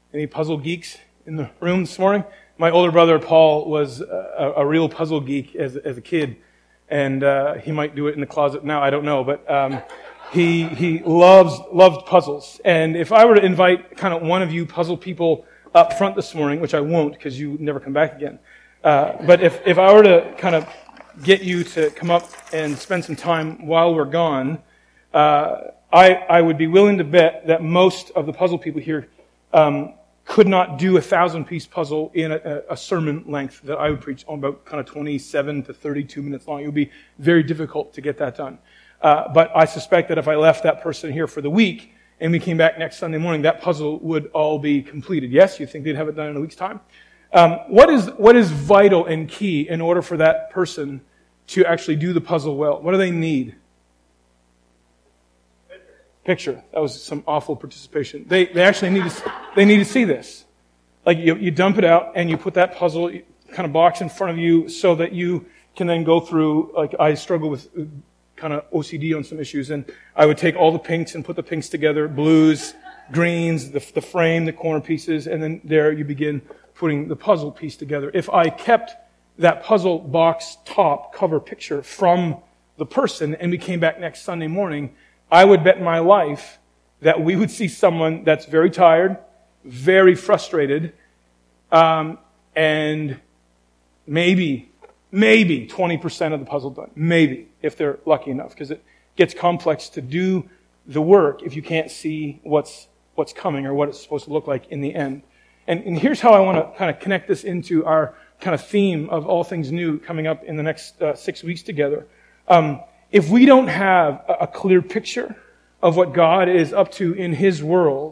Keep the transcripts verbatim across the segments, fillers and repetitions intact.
Any puzzle geeks in the room this morning? My older brother Paul was a, a real puzzle geek as, as a kid, and uh, he might do it in the closet now. I don't know, but um, he he loves loved puzzles. And if I were to invite kind of one of you puzzle people up front this morning, which I won't because you never come back again, uh, but if if I were to kind of get you to come up and spend some time while we're gone, uh, I I would be willing to bet that most of the puzzle people here Um, could not do a thousand-piece puzzle in a, a sermon length that I would preach on, about kind of twenty-seven to thirty-two minutes long. It would be very difficult to get that done. Uh, but I suspect that if I left that person here for the week and we came back next Sunday morning, that puzzle would all be completed. Yes, you think they'd have it done in a week's time? Um, what is what is vital and key in order for that person to actually do the puzzle well? What do they need? Picture. That was some awful participation. They they actually need to they need to see this. Like you you dump it out and you put that puzzle kind of box in front of you so that you can then go through. Like I struggle with kind of O C D on some issues, and I would take all the pinks and put the pinks together, blues, greens, the the frame, the corner pieces, and then there you begin putting the puzzle piece together. If I kept that puzzle box top cover picture from the person and we came back next Sunday morning, I would bet my life that we would see someone that's very tired, very frustrated, um, and maybe, maybe twenty percent of the puzzle done. Maybe, if they're lucky enough, because it gets complex to do the work if you can't see what's what's coming or what it's supposed to look like in the end. And, and here's how I want to kind of connect this into our kind of theme of All Things New coming up in the next uh, six weeks together. Um, If we don't have a clear picture of what God is up to in His world,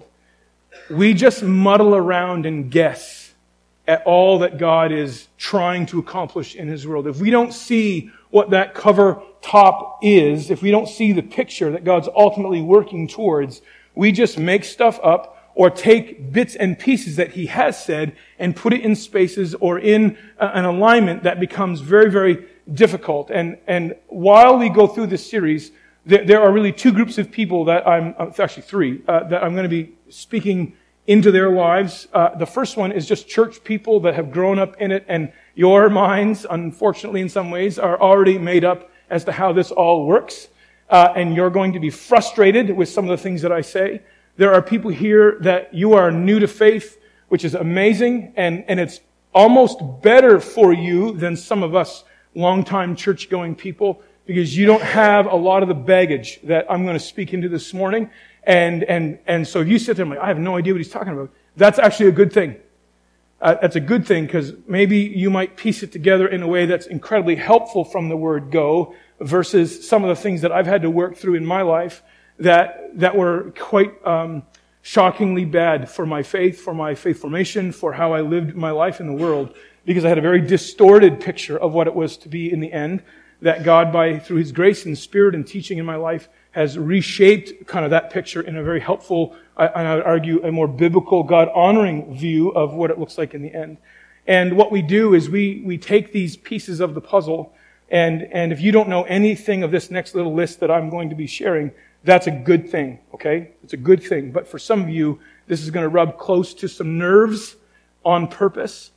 we just muddle around and guess at all that God is trying to accomplish in His world. If we don't see what that cover top is, if we don't see the picture that God's ultimately working towards, we just make stuff up or take bits and pieces that He has said and put it in spaces or in an alignment that becomes very, very difficult. And and while we go through this series, there, there are really two groups of people that I'm, uh, actually three, uh, that I'm going to be speaking into their lives. Uh, the first one is just church people that have grown up in it, and your minds, unfortunately in some ways, are already made up as to how this all works. Uh, and you're going to be frustrated with some of the things that I say. There are people here that you are new to faith, which is amazing, and, and it's almost better for you than some of us long-time church-going people, because you don't have a lot of the baggage that I'm going to speak into this morning. And and and so you sit there and like, I have no idea what he's talking about. That's actually a good thing. Uh, that's a good thing, because maybe you might piece it together in a way that's incredibly helpful from the word go, versus some of the things that I've had to work through in my life that that were quite um, shockingly bad for my faith, for my faith formation, for how I lived my life in the world, because I had a very distorted picture of what it was to be in the end, that God, by through His grace and Spirit and teaching in my life, has reshaped kind of that picture in a very helpful, and I would argue, a more biblical, God-honoring view of what it looks like in the end. And what we do is we we take these pieces of the puzzle, and and if you don't know anything of this next little list that I'm going to be sharing, that's a good thing, okay? It's a good thing. But for some of you, this is going to rub close to some nerves on purpose.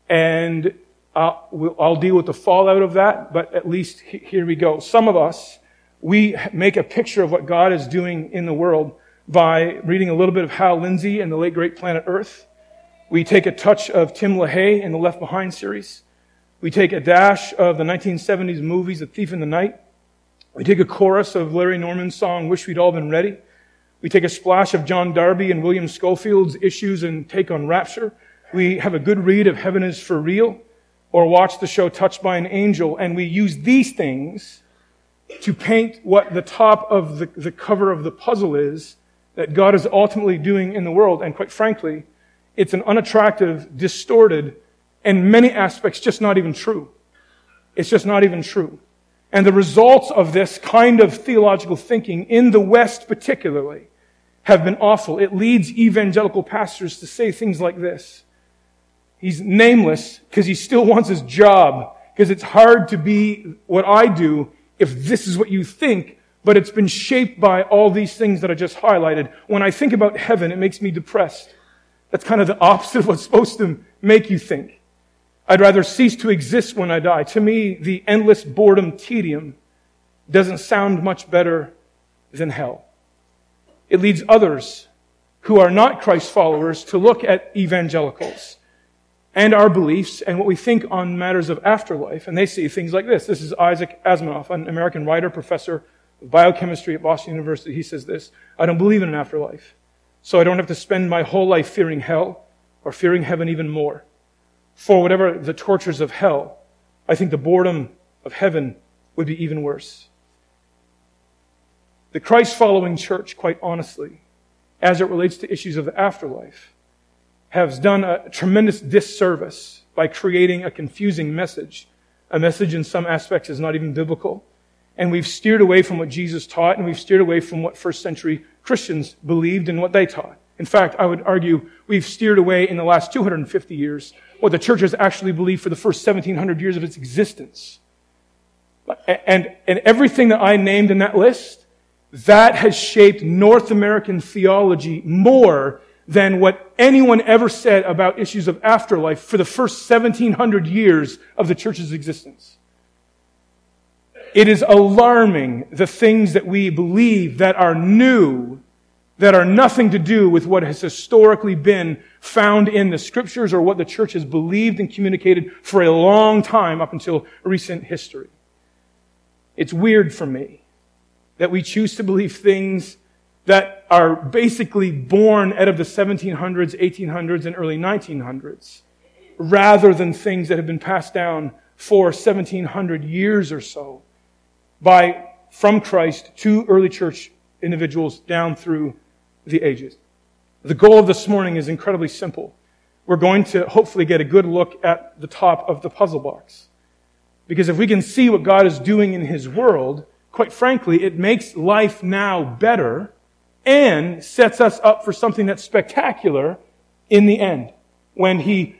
And uh, we'll, I'll deal with the fallout of that, but at least he, here we go. Some of us, we make a picture of what God is doing in the world by reading a little bit of Hal Lindsey and the late great Planet Earth. We take a touch of Tim LaHaye in the Left Behind series. We take a dash of the nineteen seventies movies, A Thief in the Night. We take a chorus of Larry Norman's song, Wish We'd All Been Ready. We take a splash of John Darby and William Schofield's issues and take on Rapture. We have a good read of Heaven is for Real, or watch the show Touched by an Angel, and we use these things to paint what the top of the, the cover of the puzzle is that God is ultimately doing in the world. And quite frankly, it's an unattractive, distorted, and many aspects just not even true. It's just not even true. And the results of this kind of theological thinking, in the West particularly, have been awful. It leads evangelical pastors to say things like this. He's nameless because he still wants his job, because it's hard to be what I do if this is what you think, but it's been shaped by all these things that I just highlighted. When I think about heaven, it makes me depressed. That's kind of the opposite of what's supposed to make you think. I'd rather cease to exist when I die. To me, the endless boredom tedium doesn't sound much better than hell. It leads others who are not Christ followers to look at evangelicals and our beliefs and what we think on matters of afterlife. And they see things like this. This is Isaac Asimov, an American writer, professor of biochemistry at Boston University. He says this: I don't believe in an afterlife, so I don't have to spend my whole life fearing hell or fearing heaven even more. For whatever the tortures of hell, I think the boredom of heaven would be even worse. The Christ-following church, quite honestly, as it relates to issues of the afterlife, has done a tremendous disservice by creating a confusing message. A message in some aspects is not even biblical. And we've steered away from what Jesus taught, and we've steered away from what first century Christians believed and what they taught. In fact, I would argue we've steered away in the last two hundred fifty years what the church has actually believed for the first seventeen hundred years of its existence. And, and everything that I named in that list, that has shaped North American theology more than what anyone ever said about issues of afterlife for the first seventeen hundred years of the church's existence. It is alarming the things that we believe that are new, that are nothing to do with what has historically been found in the Scriptures or what the church has believed and communicated for a long time up until recent history. It's weird for me that we choose to believe things that are basically born out of the seventeen hundreds, eighteen hundreds, and early nineteen hundreds, rather than things that have been passed down for seventeen hundred years or so by from Christ to early church individuals down through the ages. The goal of this morning is incredibly simple. We're going to hopefully get a good look at the top of the puzzle box. Because if we can see what God is doing in His world, quite frankly, it makes life now better and sets us up for something that's spectacular in the end, when He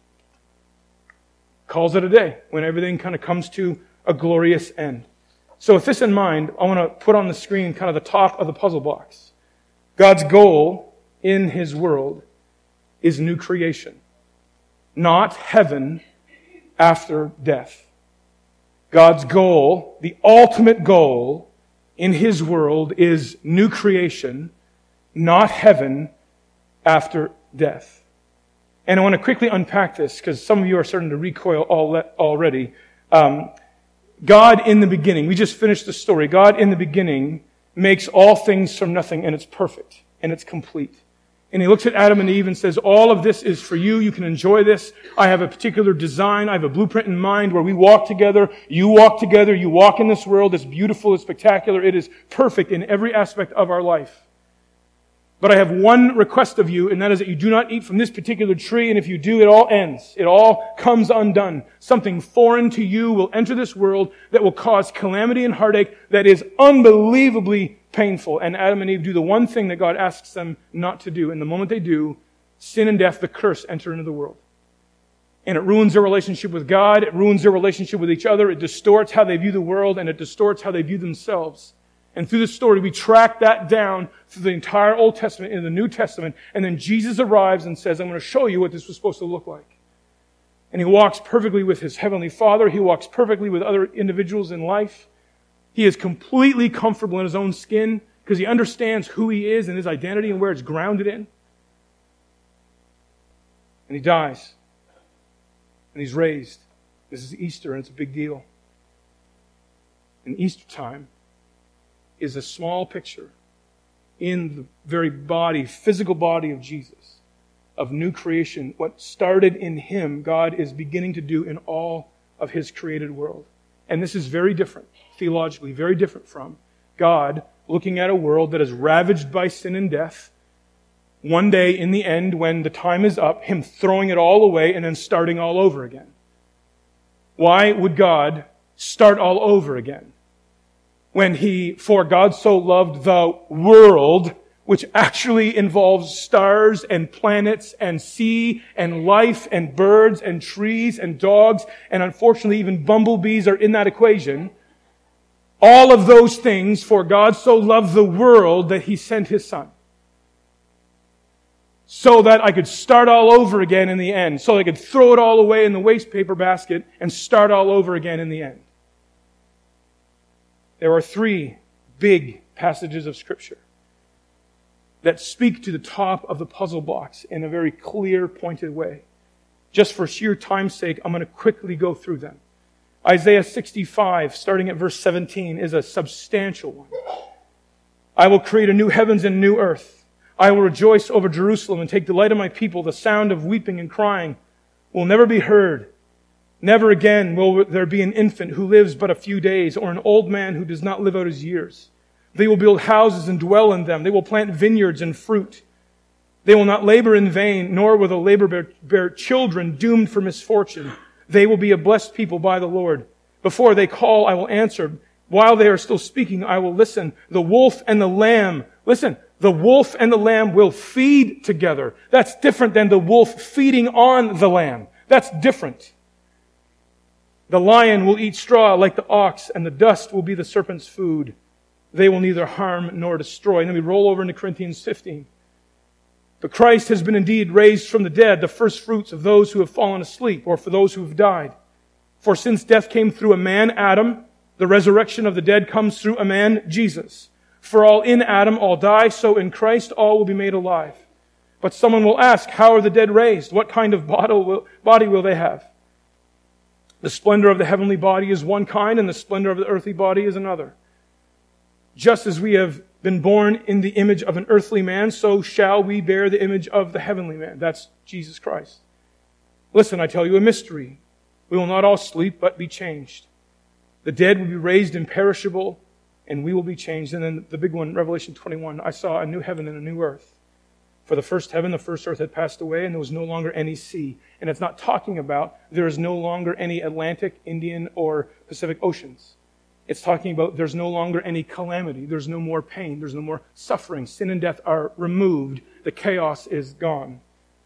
calls it a day, when everything kind of comes to a glorious end. So with this in mind, I want to put on the screen kind of the top of the puzzle box. God's goal in His world is new creation, not heaven after death. God's goal, the ultimate goal in His world, is new creation, not heaven after death. And I want to quickly unpack this because some of you are starting to recoil already. Um, God in the beginning, we just finished the story. God in the beginning makes all things from nothing, and it's perfect, and it's complete. And He looks at Adam and Eve and says, all of this is for you. You can enjoy this. I have a particular design. I have a blueprint in mind where we walk together. You walk together. You walk in this world. It's beautiful. It's spectacular. It is perfect in every aspect of our life. But I have one request of you, and that is that you do not eat from this particular tree, and if you do, it all ends. It all comes undone. Something foreign to you will enter this world that will cause calamity and heartache that is unbelievably painful. And Adam and Eve do the one thing that God asks them not to do. And the moment they do, sin and death, the curse, enter into the world. And it ruins their relationship with God. It ruins their relationship with each other. It distorts how they view the world, and it distorts how they view themselves. And through the story, we track that down through the entire Old Testament into the New Testament. And then Jesus arrives and says, I'm going to show you what this was supposed to look like. And He walks perfectly with His Heavenly Father. He walks perfectly with other individuals in life. He is completely comfortable in His own skin because He understands who He is and His identity and where it's grounded in. And He dies. And He's raised. This is Easter, and it's a big deal. And Easter time is a small picture in the very body, physical body of Jesus, of new creation. What started in Him, God is beginning to do in all of His created world. And this is very different, theologically, very different from God looking at a world that is ravaged by sin and death. One day, in the end, when the time is up, Him throwing it all away and then starting all over again. Why would God start all over again? When He, for God so loved the world, which actually involves stars and planets and sea and life and birds and trees and dogs, and unfortunately even bumblebees are in that equation. All of those things, for God so loved the world that He sent His Son. so that I could start all over again in the end, so I could throw it all away in the waste paper basket and start all over again in the end. There are three big passages of Scripture that speak to the top of the puzzle box in a very clear, pointed way. Just for sheer time's sake, I'm going to quickly go through them. Isaiah sixty-five, starting at verse seventeen, is a substantial one. I will create a new heavens and a new earth. I will rejoice over Jerusalem and take delight in my people. The sound of weeping and crying will never be heard. Never again will there be an infant who lives but a few days, or an old man who does not live out his years. They will build houses and dwell in them. They will plant vineyards and fruit. They will not labor in vain, nor will the labor bear, bear children doomed for misfortune. They will be a blessed people by the Lord. Before they call, I will answer. While they are still speaking, I will listen. The wolf and the lamb, listen, the wolf and the lamb will feed together. That's different than the wolf feeding on the lamb. That's different. The lion will eat straw like the ox, and the dust will be the serpent's food. They will neither harm nor destroy. And then we roll over into Corinthians fifteen. But Christ has been indeed raised from the dead, the first fruits of those who have fallen asleep, or for those who have died. For since death came through a man, Adam, the resurrection of the dead comes through a man, Jesus. For all in Adam all die, so in Christ all will be made alive. But someone will ask, how are the dead raised? What kind of body will, body will they have? The splendor of the heavenly body is one kind, and the splendor of the earthly body is another. Just as we have been born in the image of an earthly man, so shall we bear the image of the heavenly man. That's Jesus Christ. Listen, I tell you a mystery. We will not all sleep, but be changed. The dead will be raised imperishable, and we will be changed. And then the big one, Revelation twenty-one, I saw a new heaven and a new earth. For the first heaven, the first earth had passed away, and there was no longer any sea. And it's not talking about there is no longer any Atlantic, Indian, or Pacific oceans. It's talking about there's no longer any calamity. There's no more pain. There's no more suffering. Sin and death are removed. The chaos is gone.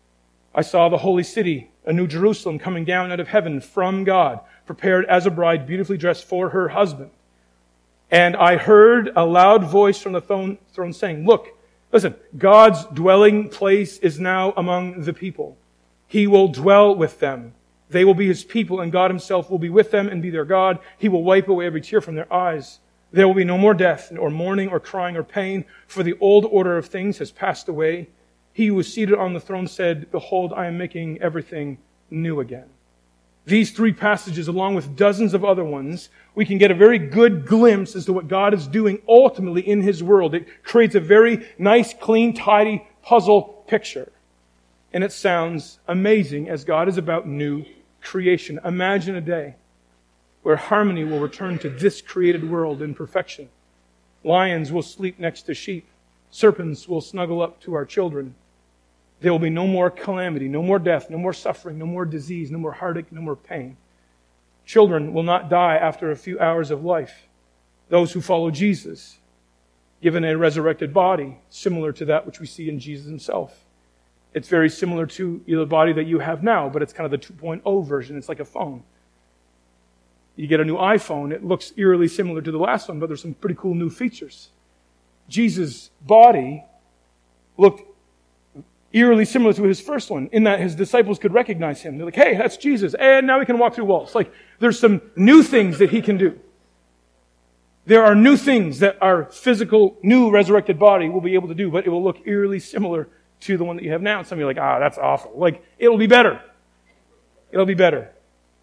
I saw the holy city, a new Jerusalem, coming down out of heaven from God, prepared as a bride, beautifully dressed for her husband. And I heard a loud voice from the throne, throne saying, look, listen, God's dwelling place is now among the people. He will dwell with them. They will be His people, and God Himself will be with them and be their God. He will wipe away every tear from their eyes. There will be no more death, or mourning, or crying, or pain, for the old order of things has passed away. He who was seated on the throne said, behold, I am making everything new again. These three passages, along with dozens of other ones, we can get a very good glimpse as to what God is doing ultimately in His world. It creates a very nice, clean, tidy puzzle picture. And it sounds amazing as God is about new creation. Imagine a day where harmony will return to this created world in perfection. Lions will sleep next to sheep. Serpents will snuggle up to our children. There will be no more calamity, no more death, no more suffering, no more disease, no more heartache, no more pain. Children will not die after a few hours of life. Those who follow Jesus, given a resurrected body, similar to that which we see in Jesus Himself. It's very similar to the body that you have now, but it's kind of the two point oh version. It's like a phone. You get a new iPhone, it looks eerily similar to the last one, but there's some pretty cool new features. Jesus' body looked eerily similar to His first one, in that His disciples could recognize Him. They're like, hey, that's Jesus, and now He can walk through walls. Like, there's some new things that He can do. There are new things that our physical, new resurrected body will be able to do, but it will look eerily similar to the one that you have now. And some of you are like, ah, that's awful. Like, it'll be better. It'll be better.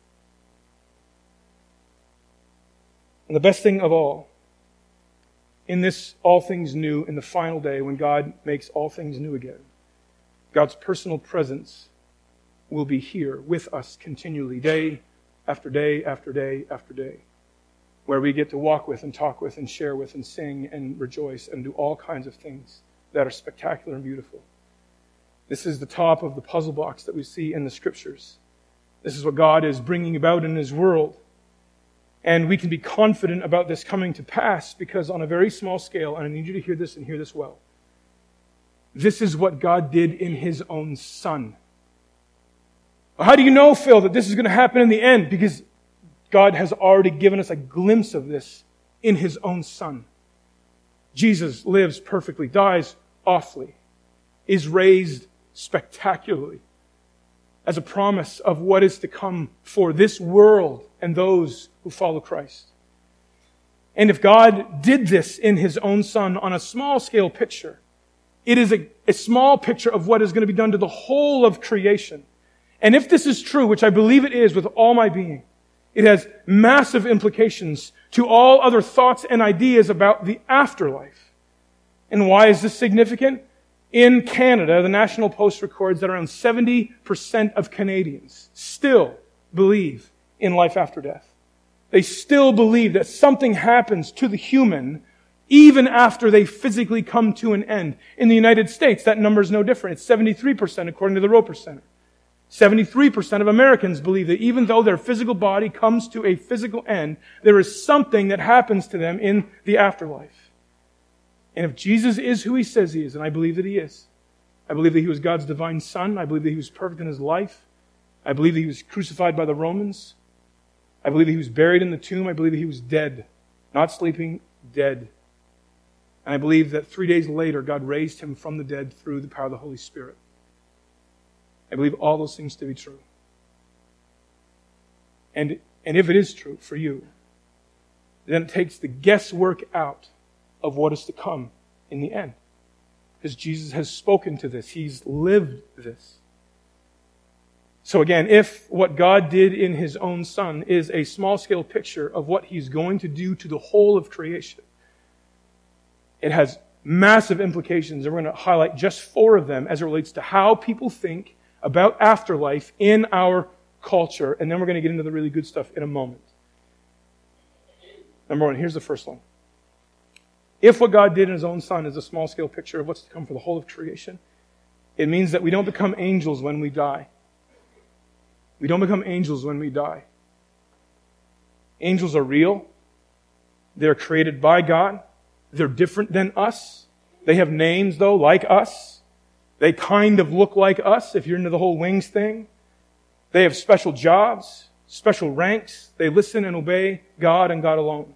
And the best thing of all, in this all things new, in the final day, when God makes all things new again, God's personal presence will be here with us continually, day after day after day after day, where we get to walk with and talk with and share with and sing and rejoice and do all kinds of things that are spectacular and beautiful. This is the top of the puzzle box that we see in the Scriptures. This is what God is bringing about in His world. And we can be confident about this coming to pass because on a very small scale, and I need you to hear this and hear this well, this is what God did in His own Son. How do you know, Phil, that this is going to happen in the end? Because God has already given us a glimpse of this in His own Son. Jesus lives perfectly, dies awfully, is raised spectacularly as a promise of what is to come for this world and those who follow Christ. And if God did this in His own Son on a small scale picture, it is a, a small picture of what is going to be done to the whole of creation. And if this is true, which I believe it is with all my being, it has massive implications to all other thoughts and ideas about the afterlife. And why is this significant? In Canada, the National Post records that around seventy percent of Canadians still believe in life after death. They still believe that something happens to the human even after they physically come to an end. In the United States, that number is no different. It's seventy-three percent according to the Roper Center. seventy-three percent of Americans believe that even though their physical body comes to a physical end, there is something that happens to them in the afterlife. And if Jesus is who He says He is, and I believe that He is, I believe that He was God's divine Son, I believe that He was perfect in His life, I believe that He was crucified by the Romans, I believe that He was buried in the tomb, I believe that He was dead, not sleeping, dead. And I believe that three days later, God raised Him from the dead through the power of the Holy Spirit. I believe all those things to be true. And, and if it is true for you, then it takes the guesswork out of what is to come in the end. Because Jesus has spoken to this. He's lived this. So again, if what God did in His own Son is a small-scale picture of what He's going to do to the whole of creation, it has massive implications, and we're going to highlight just four of them as it relates to how people think about afterlife in our culture, and then we're going to get into the really good stuff in a moment. Number one, here's the first one. If what God did in His own Son is a small-scale picture of what's to come for the whole of creation, it means that we don't become angels when we die. We don't become angels when we die. Angels are real. They're created by God. They're different than us. They have names, though, like us. They kind of look like us, if you're into the whole wings thing. They have special jobs, special ranks. They listen and obey God and God alone.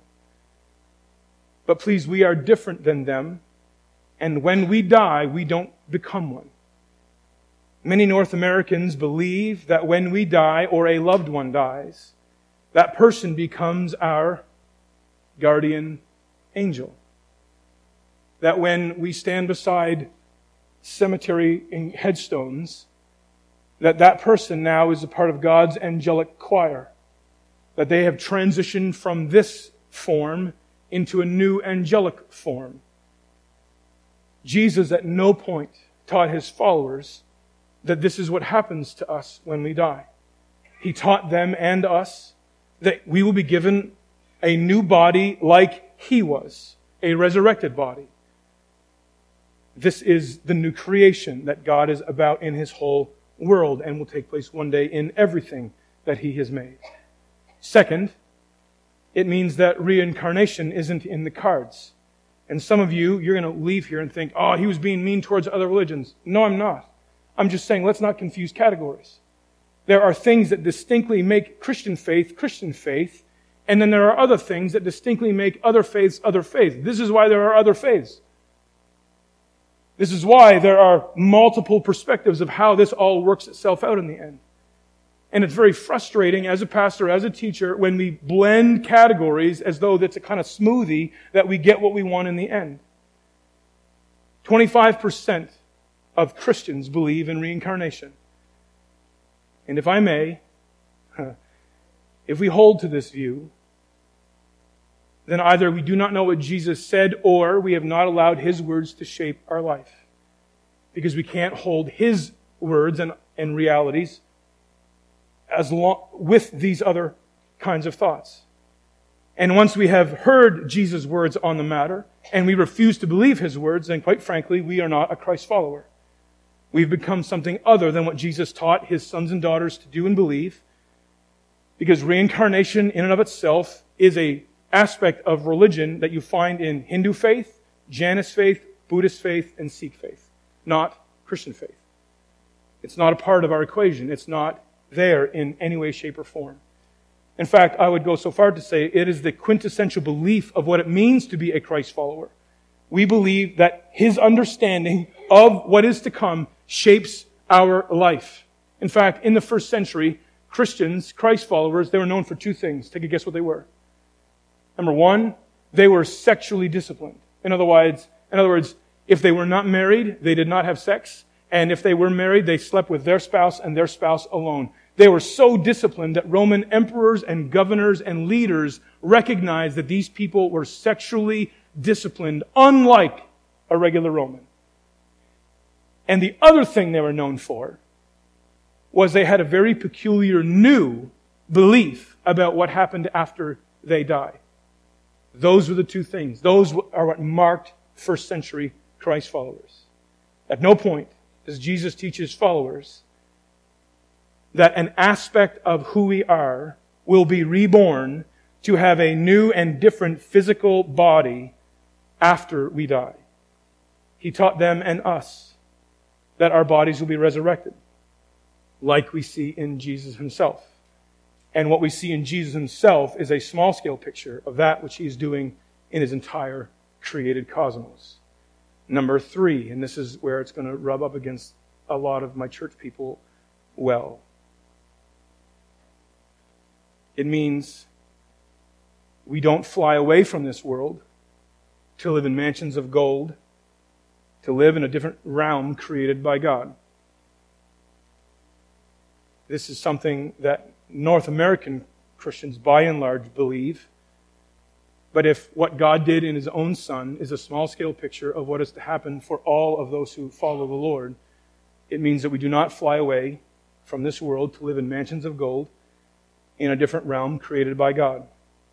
But please, we are different than them. And when we die, we don't become one. Many North Americans believe that when we die or a loved one dies, that person becomes our guardian angel. That when we stand beside cemetery headstones, that that person now is a part of God's angelic choir. That they have transitioned from this form into a new angelic form. Jesus at no point taught His followers that this is what happens to us when we die. He taught them and us that we will be given a new body like He was, a resurrected body. This is the new creation that God is about in His whole world and will take place one day in everything that He has made. Second, it means that reincarnation isn't in the cards. And some of you, you're going to leave here and think, oh, he was being mean towards other religions. No, I'm not. I'm just saying, let's not confuse categories. There are things that distinctly make Christian faith, Christian faith, and then there are other things that distinctly make other faiths, other faiths. This is why there are other faiths. This is why there are multiple perspectives of how this all works itself out in the end. And it's very frustrating as a pastor, as a teacher, when we blend categories as though that's a kind of smoothie that we get what we want in the end. twenty-five percent of Christians believe in reincarnation. And if I may, if we hold to this view, then either we do not know what Jesus said or we have not allowed His words to shape our life. Because we can't hold His words and, and realities as long, with these other kinds of thoughts. And once we have heard Jesus' words on the matter, and we refuse to believe His words, then quite frankly, we are not a Christ follower. We've become something other than what Jesus taught His sons and daughters to do and believe, because reincarnation in and of itself is a aspect of religion that you find in Hindu faith, Janus faith, Buddhist faith, and Sikh faith, not Christian faith. It's not a part of our equation. It's not there in any way, shape, or form. In fact, I would go so far to say it is the quintessential belief of what it means to be a Christ follower. We believe that His understanding of what is to come shapes our life. In fact, in the first century, Christians, Christ followers, they were known for two things. Take a guess what they were. Number one, they were sexually disciplined. In other words, in other words, if they were not married, they did not have sex. And if they were married, they slept with their spouse and their spouse alone. They were so disciplined that Roman emperors and governors and leaders recognized that these people were sexually disciplined, unlike a regular Roman. And the other thing they were known for was they had a very peculiar new belief about what happened after they die. Those were the two things. Those are what marked first century Christ followers. At no point does Jesus teach his followers that an aspect of who we are will be reborn to have a new and different physical body after we die. He taught them and us that our bodies will be resurrected, like we see in Jesus himself. And what we see in Jesus himself is a small-scale picture of that which he is doing in his entire created cosmos. Number three, and this is where it's going to rub up against a lot of my church people well. It means we don't fly away from this world to live in mansions of gold, to live in a different realm created by God. This is something that North American Christians, by and large, believe. But if what God did in his own Son is a small-scale picture of what is to happen for all of those who follow the Lord, it means that we do not fly away from this world to live in mansions of gold in a different realm created by God.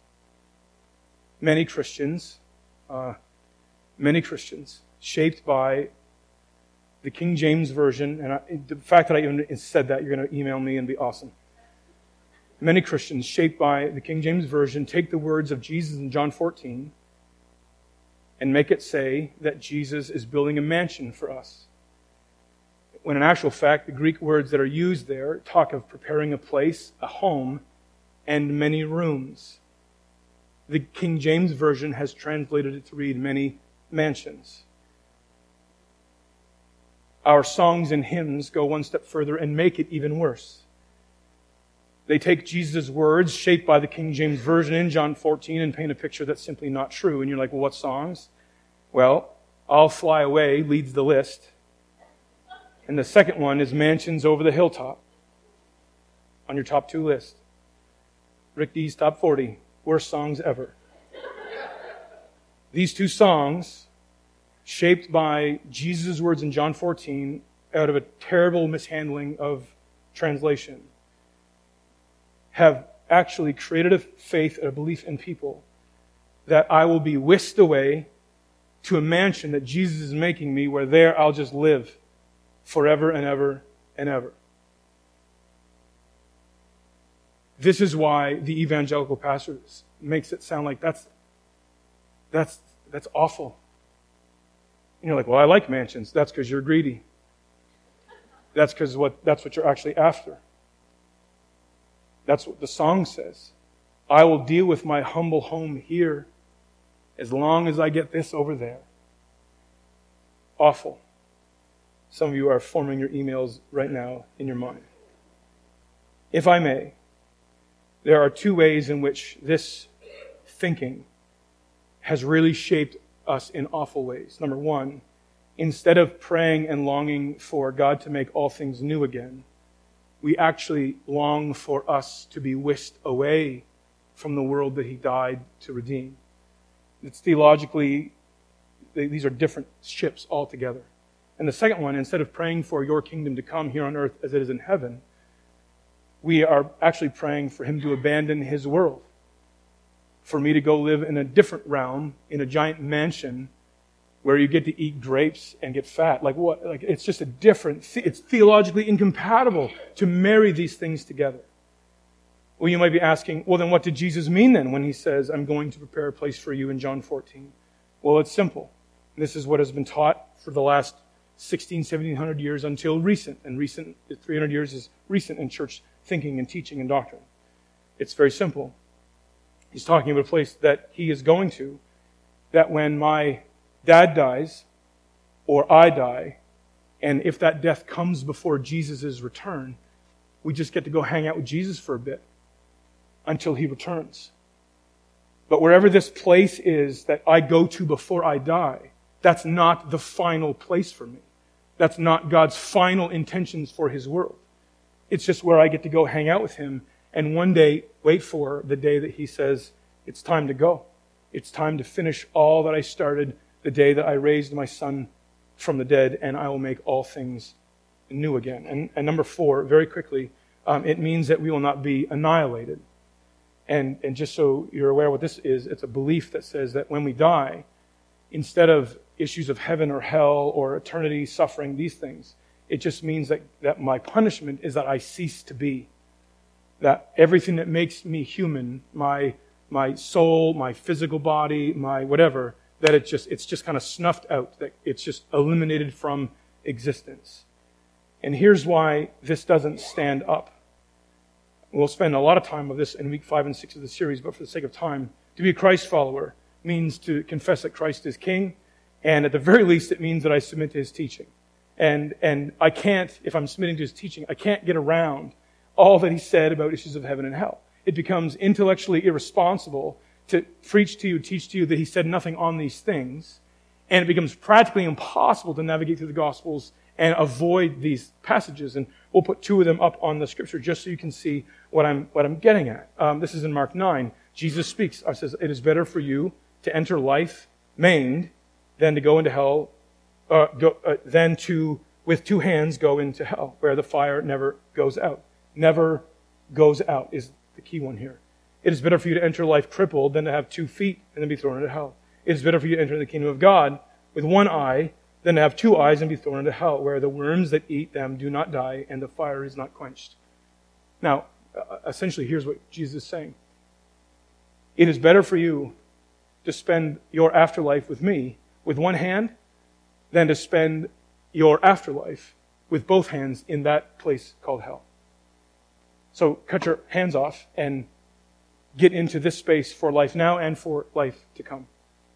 Many Christians, uh, many Christians, shaped by the King James Version, and I, the fact that I even said that, you're going to email me and be awesome. Many Christians, shaped by the King James Version, take the words of Jesus in John fourteen and make it say that Jesus is building a mansion for us. When in actual fact, the Greek words that are used there talk of preparing a place, a home, and many rooms. The King James Version has translated it to read many mansions. Our songs and hymns go one step further and make it even worse. They take Jesus' words, shaped by the King James Version in John fourteen, and paint a picture that's simply not true. And you're like, well, what songs? Well, I'll Fly Away leads the list. And the second one is Mansions Over the Hilltop on your top two list. Rick D's top forty, worst songs ever. These two songs, shaped by Jesus' words in John fourteen, out of a terrible mishandling of translation, have actually created a faith, a belief in people that I will be whisked away to a mansion that Jesus is making me, where there I'll just live forever and ever and ever. This is why the evangelical pastors makes it sound like that's that's that's awful. And you're like, well, I like mansions. That's because you're greedy. That's because what that's what you're actually after. That's what the song says. I will deal with my humble home here as long as I get this over there. Awful. Some of you are forming your emails right now in your mind. If I may, there are two ways in which this thinking has really shaped us in awful ways. Number one, instead of praying and longing for God to make all things new again, we actually long for us to be whisked away from the world that he died to redeem. It's theologically, these are different ships altogether. And the second one, instead of praying for your kingdom to come here on earth as it is in heaven, we are actually praying for him to abandon his world, for me to go live in a different realm, in a giant mansion, where you get to eat grapes and get fat. Like what? Like it's just a different, it's theologically incompatible to marry these things together. Well, you might be asking, well, then what did Jesus mean then when he says, I'm going to prepare a place for you in John fourteen? Well, it's simple. This is what has been taught for the last sixteen, seventeen hundred years until recent. And recent, three hundred years is recent in church thinking and teaching and doctrine. It's very simple. He's talking about a place that he is going to, that when my dad dies, or I die, And if that death comes before Jesus' return, we just get to go hang out with Jesus for a bit until he returns. But wherever this place is that I go to before I die, that's not the final place for me. That's not God's final intentions for his world. It's just where I get to go hang out with him and one day wait for the day that he says, it's time to go. It's time to finish all that I started the day that I raised my son from the dead, and I will make all things new again. And, and number four, very quickly, um, it means that we will not be annihilated. And, and just so you're aware what this is, it's a belief that says that when we die, instead of issues of heaven or hell or eternity, suffering, these things, it just means that, that my punishment is that I cease to be. That everything that makes me human, my my soul, my physical body, my whatever, that it just it's just kind of snuffed out, that it's just eliminated from existence. And here's why this doesn't stand up. We'll spend a lot of time with this in week five and six of the series, but for the sake of time, to be a Christ follower means to confess that Christ is King, and at the very least it means that I submit to his teaching. And and I can't, if I'm submitting to his teaching, I can't get around all that he said about issues of heaven and hell. It becomes intellectually irresponsible to preach to you, teach to you that he said nothing on these things, and it becomes practically impossible to navigate through the Gospels and avoid these passages. And we'll put two of them up on the scripture just so you can see what I'm what I'm getting at. Um, this is in Mark nine. Jesus speaks. It says, "It is better for you to enter life maimed than to go into hell, uh, go, uh, than to with two hands go into hell, where the fire never goes out." Never goes out is the key one here. It is better for you to enter life crippled than to have two feet and then be thrown into hell. It is better for you to enter the kingdom of God with one eye than to have two eyes and be thrown into hell, where the worms that eat them do not die and the fire is not quenched. Now, essentially, here's what Jesus is saying. It is better for you to spend your afterlife with me with one hand than to spend your afterlife with both hands in that place called hell. So cut your hands off and get into this space for life now and for life to come.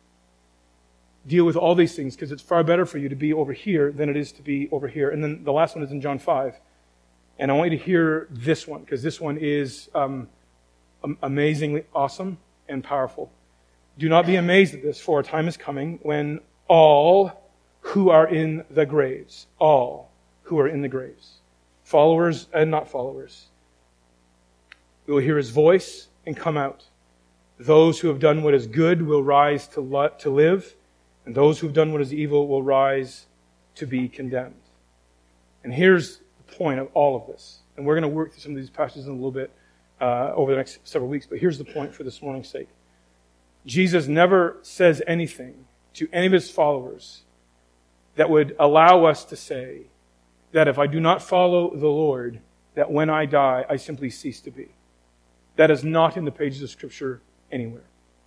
Deal with all these things because it's far better for you to be over here than it is to be over here. And then the last one is in John five. And I want you to hear this one because this one is um, amazingly awesome and powerful. Do not be amazed at this, for a time is coming when all who are in the graves, all who are in the graves, followers and not followers, we will hear his voice and come out. Those who have done what is good will rise to, lo- to live, and those who have done what is evil will rise to be condemned. And here's the point of all of this. And we're going to work through some of these passages in a little bit uh, over the next several weeks, but here's the point for this morning's sake. Jesus never says anything to any of his followers that would allow us to say that if I do not follow the Lord, that when I die, I simply cease to be. That is not in the pages of Scripture anywhere.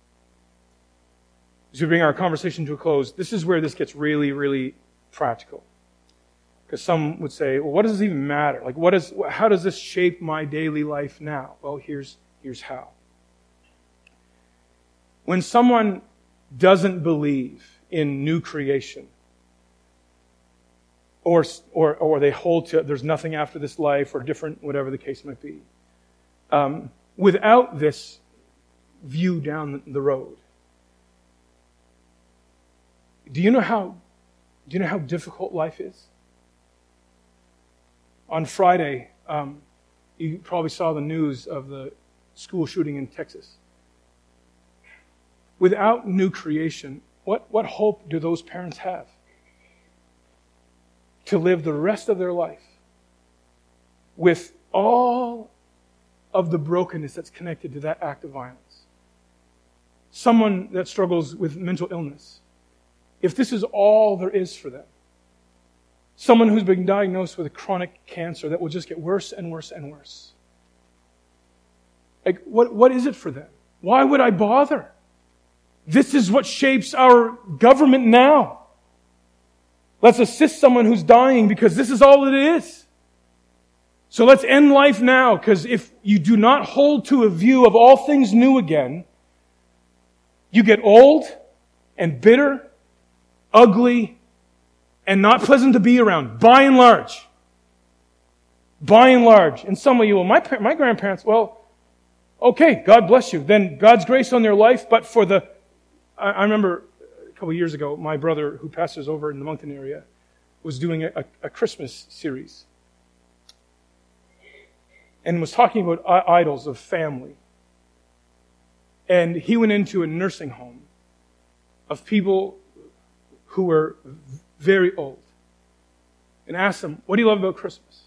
As we bring our conversation to a close, this is where this gets really, really practical. Because some would say, well, what does this even matter? Like, what is, how does this shape my daily life now? Well, here's, here's how. When someone doesn't believe in new creation, or, or, or they hold to there's nothing after this life, or different, whatever the case might be, um, without this view down the road, do you know how do you know how difficult life is? On Friday, um, you probably saw the news of the school shooting in Texas. Without new creation, what, what hope do those parents have to live the rest of their life with all of the brokenness that's connected to that act of violence? Someone that struggles with mental illness, if this is all there is for them, someone who's been diagnosed with a chronic cancer that will just get worse and worse and worse, like what, what is it for them? Why would I bother? This is what shapes our government now. Let's assist someone who's dying because this is all it is. So let's end life now, because if you do not hold to a view of all things new again, you get old and bitter, ugly, and not pleasant to be around, by and large. By and large. And some of you, well, my, my grandparents, well, okay, God bless you. Then God's grace on their life, but for the, I, I remember a couple of years ago, my brother, who pastors over in the Moncton area, was doing a, a Christmas series and was talking about idols of family. And he went into a nursing home of people who were very old and asked them, what do you love about Christmas?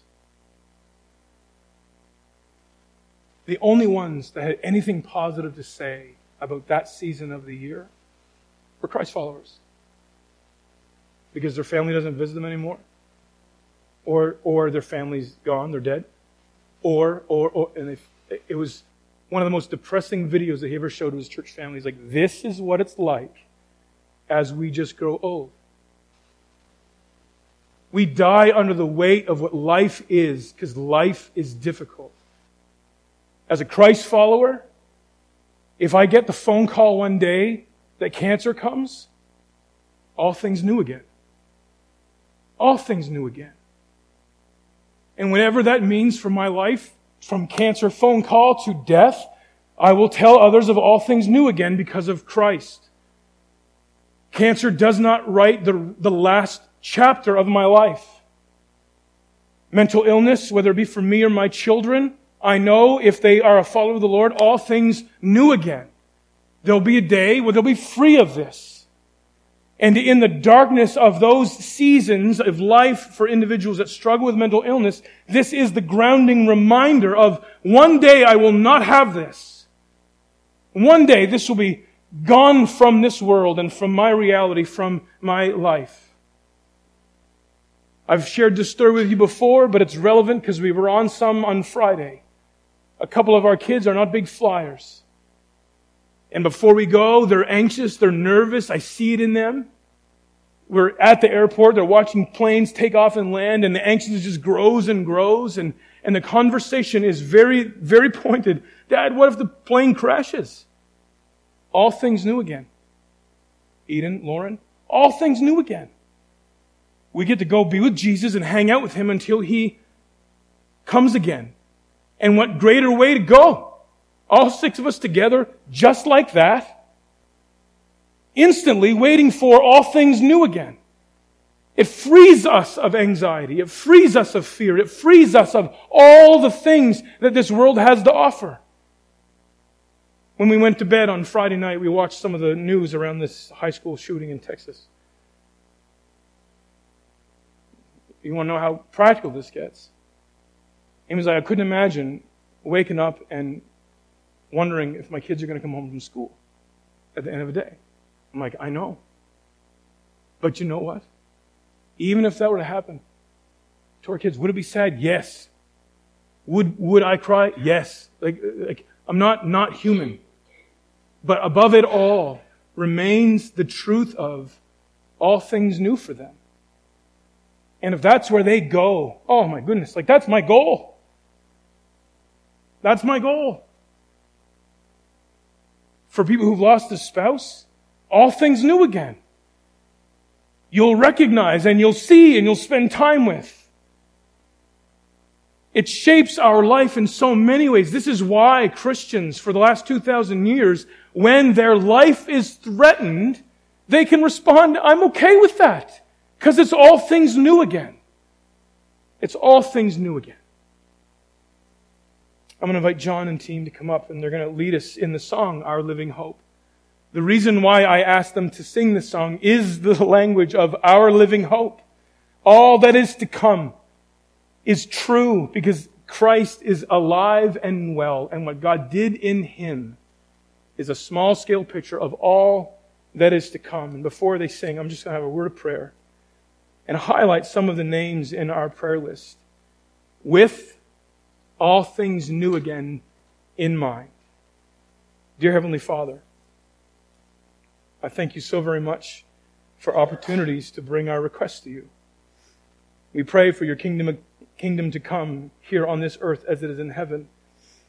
The only ones that had anything positive to say about that season of the year were Christ followers. Because their family doesn't visit them anymore. Or or their family's gone, they're dead. Or, or, or and they, it was one of the most depressing videos that he ever showed to his church family. He's like, this is what it's like as we just grow old. We die under the weight of what life is, because life is difficult. As a Christ follower, if I get the phone call one day that cancer comes, all things new again. All things new again. And whatever that means for my life, from cancer phone call to death, I will tell others of all things new again because of Christ. Cancer does not write the, the last chapter of my life. Mental illness, whether it be for me or my children, I know if they are a follower of the Lord, all things new again. There'll be a day where they'll be free of this. And in the darkness of those seasons of life for individuals that struggle with mental illness, this is the grounding reminder of one day I will not have this. One day this will be gone from this world and from my reality, from my life. I've shared this story with you before, but it's relevant because we were on some on Friday. A couple of our kids are not big flyers. And before we go, they're anxious, they're nervous. I see it in them. We're at the airport, they're watching planes take off and land, and the anxiousness just grows and grows, and, and the conversation is very, very pointed. Dad, what if the plane crashes? All things new again. Eden, Lauren, all things new again. We get to go be with Jesus and hang out with Him until He comes again. And what greater way to go? All six of us together, just like that, instantly waiting for all things new again. It frees us of anxiety. It frees us of fear. It frees us of all the things that this world has to offer. When we went to bed on Friday night, we watched some of the news around this high school shooting in Texas. You want to know how practical this gets? It was like, I couldn't imagine waking up and wondering if my kids are going to come home from school at the end of the day. I'm like, I know. But you know what? Even if that were to happen to our kids, would it be sad? Yes. Would would I cry? Yes. Like, like I'm not not human. But above it all remains the truth of all things new for them. And if that's where they go, oh my goodness, like that's my goal. That's my goal. For people who've lost a spouse, all things new again. You'll recognize and you'll see and you'll spend time with. It shapes our life in so many ways. This is why Christians, for the last two thousand years, when their life is threatened, they can respond, I'm okay with that. Because it's all things new again. It's all things new again. I'm going to invite John and team to come up, and they're going to lead us in the song, Our Living Hope. The reason why I asked them to sing this song is the language of our living hope. All that is to come is true because Christ is alive and well, and what God did in Him is a small-scale picture of all that is to come. And before they sing, I'm just going to have a word of prayer and highlight some of the names in our prayer list with all things new again in mind. Dear Heavenly Father, I thank you so very much for opportunities to bring our requests to you. We pray for your kingdom, kingdom to come here on this earth as it is in heaven.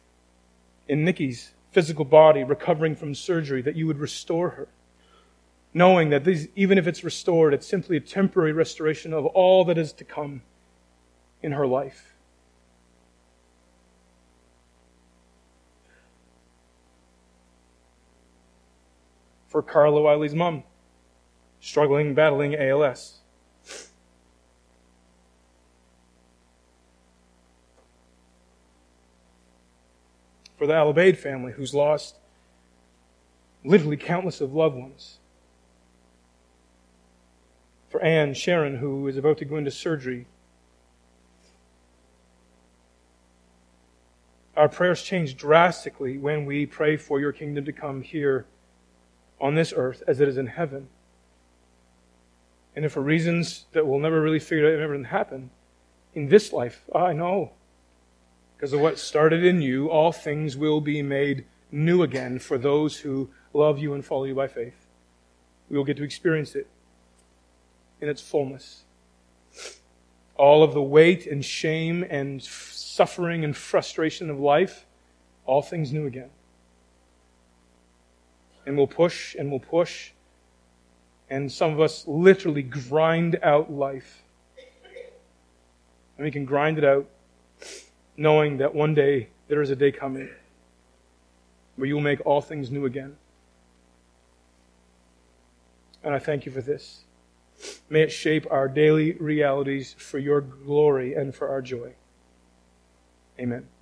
In Nikki's physical body recovering from surgery, that you would restore her. knowing that these, even if it's restored, it's simply a temporary restoration of all that is to come in her life. For Carla Wiley's mom, struggling, battling A L S. For the Alabaid family, who's lost literally countless of loved ones. For Anne Sharon, who is about to go into surgery. Our prayers change drastically when we pray for your kingdom to come here on this earth as it is in heaven. And if for reasons that we'll never really figure out, never happen in this life, I know. Because of what started in you, all things will be made new again for those who love you and follow you by faith. We will get to experience it in its fullness. All of the weight and shame and suffering and frustration of life, all things new again. And we'll push and we'll push. And some of us literally grind out life. And we can grind it out knowing that one day there is a day coming where you will make all things new again. And I thank you for this. May it shape our daily realities for your glory and for our joy. Amen.